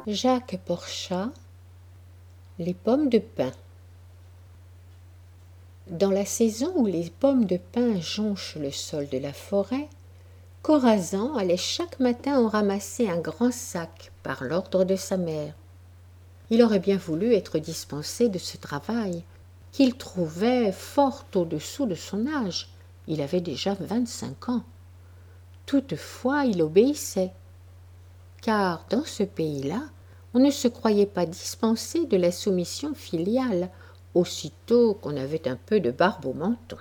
Jacques Porchat, les pommes de pin. Dans la saison où les pommes de pin jonchent le sol de la forêt, Corazon allait chaque matin en ramasser un grand sac par l'ordre de sa mère. Il aurait bien voulu être dispensé de ce travail, qu'il trouvait fort au-dessous de son âge. Il avait déjà 25 ans. Toutefois, il obéissait, car dans ce pays-là, on ne se croyait pas dispensé de la soumission filiale, aussitôt qu'on avait un peu de barbe au menton.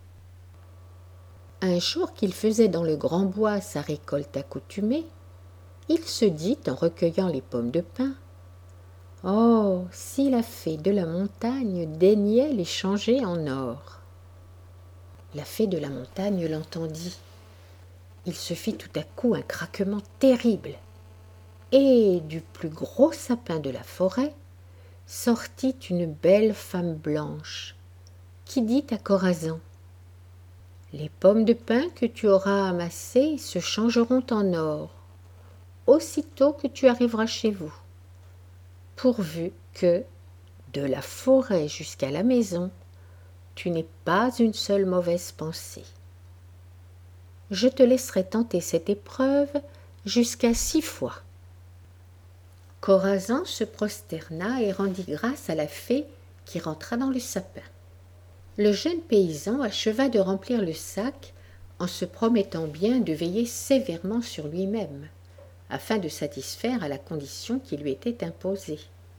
Un jour qu'il faisait dans le grand bois sa récolte accoutumée, il se dit en recueillant les pommes de pin: « Oh, si la fée de la montagne daignait les changer en or !» La fée de la montagne l'entendit. Il se fit tout à coup un craquement terrible, et du plus gros sapin de la forêt sortit une belle femme blanche qui dit à Corazon: « Les pommes de pin que tu auras amassées se changeront en or aussitôt que tu arriveras chez vous, pourvu que, de la forêt jusqu'à la maison, tu n'aies pas une seule mauvaise pensée. Je te laisserai tenter cette épreuve jusqu'à 6 fois. » Corazon se prosterna et rendit grâce à la fée qui rentra dans le sapin. Le jeune paysan acheva de remplir le sac en se promettant bien de veiller sévèrement sur lui-même, afin de satisfaire à la condition qui lui était imposée.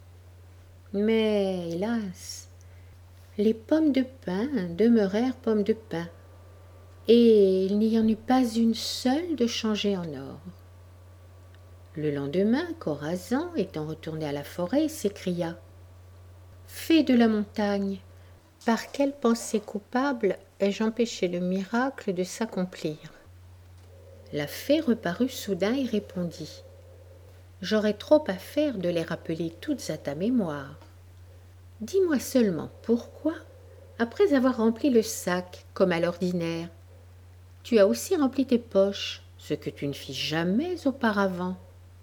Mais, hélas, les pommes de pin demeurèrent pommes de pin, et il n'y en eut pas une seule de changée en or. Le lendemain, Corazon, étant retourné à la forêt, s'écria: « Fée de la montagne, par quelle pensée coupable ai-je empêché le miracle de s'accomplir ?» La fée reparut soudain et répondit: « J'aurais trop à faire de les rappeler toutes à ta mémoire. Dis-moi seulement pourquoi, après avoir rempli le sac comme à l'ordinaire, tu as aussi rempli tes poches, ce que tu ne fis jamais auparavant. »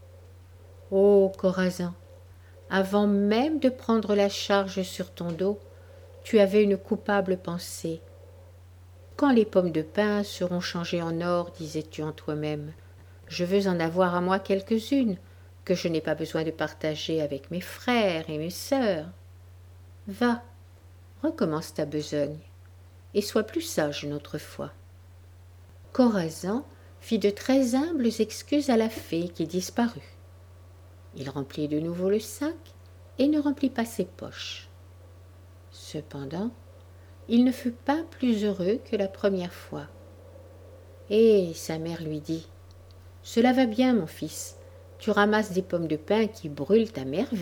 « Oh, Corazon, avant même de prendre la charge sur ton dos, tu avais une coupable pensée. Quand les pommes de pin seront changées en or, disais-tu en toi-même, je veux en avoir à moi quelques-unes, que je n'ai pas besoin de partager avec mes frères et mes sœurs. Va, recommence ta besogne, et sois plus sage une autre fois. » Corazon fit de très humbles excuses à la fée qui disparut. Il remplit de nouveau le sac et ne remplit pas ses poches. Cependant, il ne fut pas plus heureux que la première fois. Et sa mère lui dit: « Cela va bien, mon fils, tu ramasses des pommes de pin qui brûlent à merveille. »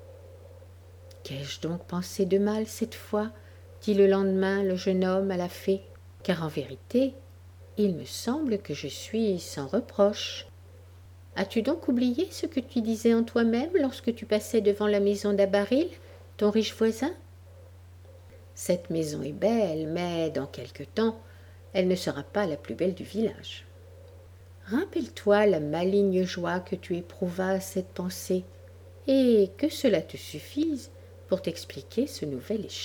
« Qu'ai-je donc pensé de mal cette fois ?» dit le lendemain le jeune homme à la fée, « car en vérité, il me semble que je suis sans reproche. As-tu donc oublié ce que tu disais en toi-même lorsque tu passais devant la maison d'Abaril, ton riche voisin? Cette maison est belle, mais dans quelque temps, elle ne sera pas la plus belle du village. Rappelle-toi la maligne joie que tu éprouvas à cette pensée, et que cela te suffise pour t'expliquer ce nouvel échec. »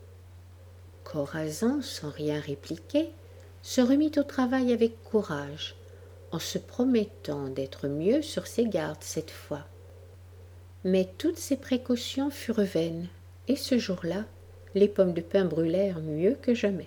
Corazon, sans rien répliquer, se remit au travail avec courage, en se promettant d'être mieux sur ses gardes cette fois. Mais toutes ses précautions furent vaines, et ce jour-là, les pommes de pin brûlèrent mieux que jamais.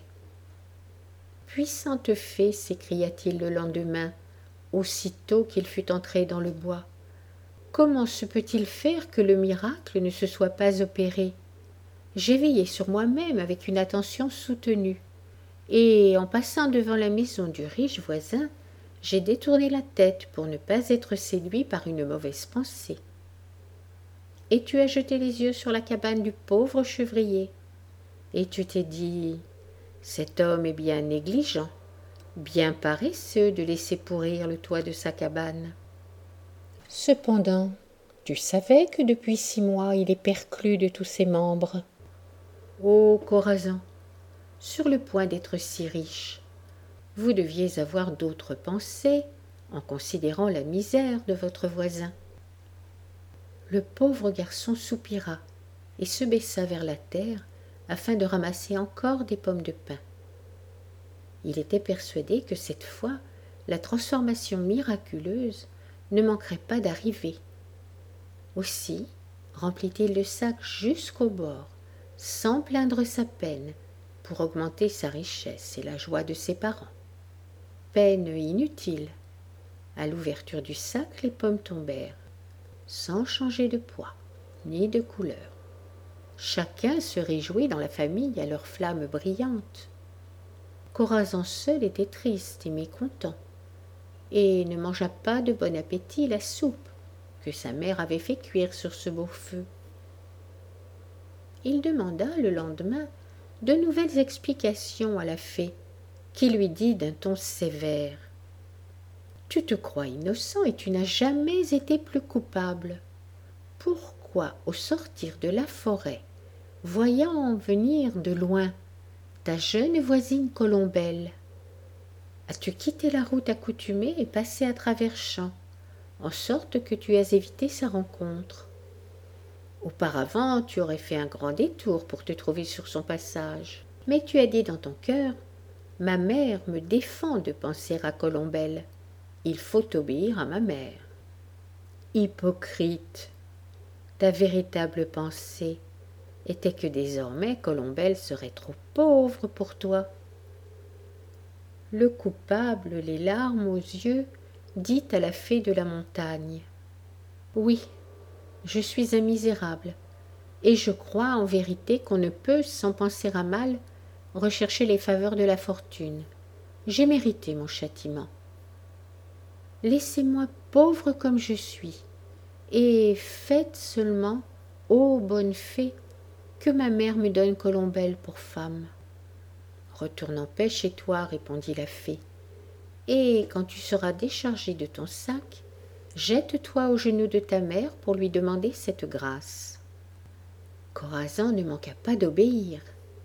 « Puissante fée !» s'écria-t-il le lendemain, aussitôt qu'il fut entré dans le bois. « Comment se peut-il faire que le miracle ne se soit pas opéré? J'ai veillé sur moi-même avec une attention soutenue, et en passant devant la maison du riche voisin, j'ai détourné la tête pour ne pas être séduit par une mauvaise pensée. Et tu as jeté les yeux sur la cabane du pauvre chevrier, et tu t'es dit: cet homme est bien négligent, bien paresseux de laisser pourrir le toit de sa cabane. Cependant, tu savais que depuis 6 mois il est perclus de tous ses membres. Ô Corazon, sur le point d'être si riche, vous deviez avoir d'autres pensées en considérant la misère de votre voisin. Le pauvre garçon soupira et se baissa vers la terre afin de ramasser encore des pommes de pin. Il était persuadé que cette fois, la transformation miraculeuse ne manquerait pas d'arriver. Aussi remplit-il le sac jusqu'au bord, sans plaindre sa peine, pour augmenter sa richesse et la joie de ses parents. Peine inutile. À l'ouverture du sac, les pommes tombèrent, sans changer de poids ni de couleur. Chacun se réjouit dans la famille à leurs flammes brillantes. Corazon seul était triste et mécontent, et ne mangea pas de bon appétit la soupe que sa mère avait fait cuire sur ce beau feu. Il demanda le lendemain de nouvelles explications à la fée, qui lui dit d'un ton sévère: « Tu te crois innocent et tu n'as jamais été plus coupable. Pourquoi, au sortir de la forêt, voyant venir de loin ta jeune voisine Colombelle, as-tu quitté la route accoutumée et passé à travers champs, en sorte que tu as évité sa rencontre? Auparavant, tu aurais fait un grand détour pour te trouver sur son passage, mais tu as dit dans ton cœur: « Ma mère me défend de penser à Colombelle. Il faut obéir à ma mère. » Hypocrite! Ta véritable pensée était que désormais Colombelle serait trop pauvre pour toi. Le coupable, les larmes aux yeux, dit à la fée de la montagne: « Oui, je suis un misérable, et je crois en vérité qu'on ne peut, sans penser à mal, rechercher les faveurs de la fortune. J'ai mérité mon châtiment. Laissez-moi pauvre comme je suis, et faites seulement, ô bonne fée, que ma mère me donne Colombelle pour femme. » « Retourne en paix chez toi, répondit la fée, et quand tu seras déchargé de ton sac, jette-toi aux genoux de ta mère pour lui demander cette grâce. » Corazon ne manqua pas d'obéir.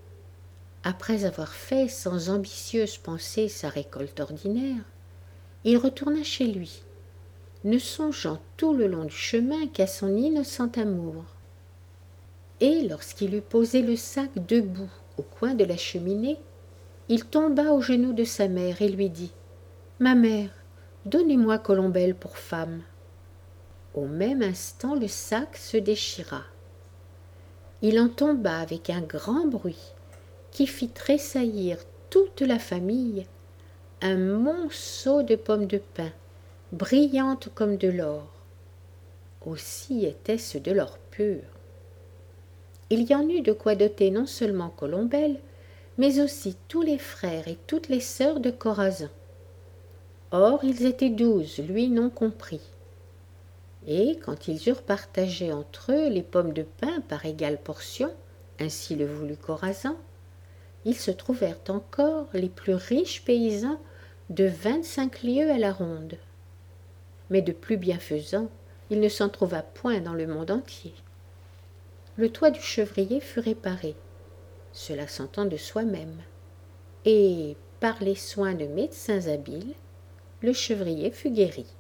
Après avoir fait sans ambitieuse pensée sa récolte ordinaire, il retourna chez lui, ne songeant tout le long du chemin qu'à son innocent amour. Et lorsqu'il eut posé le sac debout au coin de la cheminée, il tomba aux genoux de sa mère et lui dit: « Ma mère, donnez-moi Colombelle pour femme. » Au même instant, le sac se déchira. Il en tomba avec un grand bruit qui fit tressaillir toute la famille un monceau de pommes de pin, brillantes comme de l'or. Aussi était-ce de l'or pur. Il y en eut de quoi doter non seulement Colombelle, mais aussi tous les frères et toutes les sœurs de Corazon. Or ils étaient 12, lui non compris. Et quand ils eurent partagé entre eux les pommes de pin par égales portions, ainsi le voulut Corazon, ils se trouvèrent encore les plus riches paysans de 25 lieues à la ronde. Mais de plus bienfaisant, il ne s'en trouva point dans le monde entier. Le toit du chevrier fut réparé, cela s'entend de soi-même, et, par les soins de médecins habiles, le chevrier fut guéri.